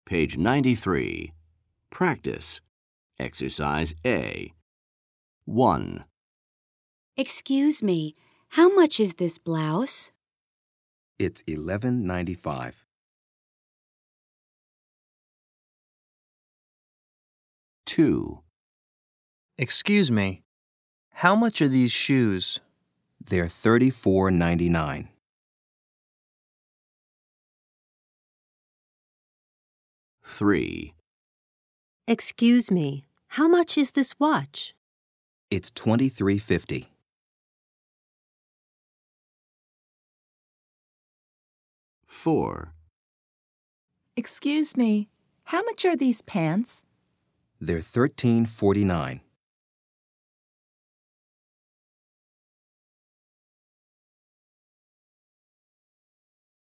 Page 93. Practice. Exercise A. 1. Excuse me, how much is this blouse? It's $11.95. 2. Excuse me, how much are these shoes? They're $34.99. 3. Excuse me, how much is this watch? It's $23.50. 4. Excuse me, how much are these pants? They're $13.49.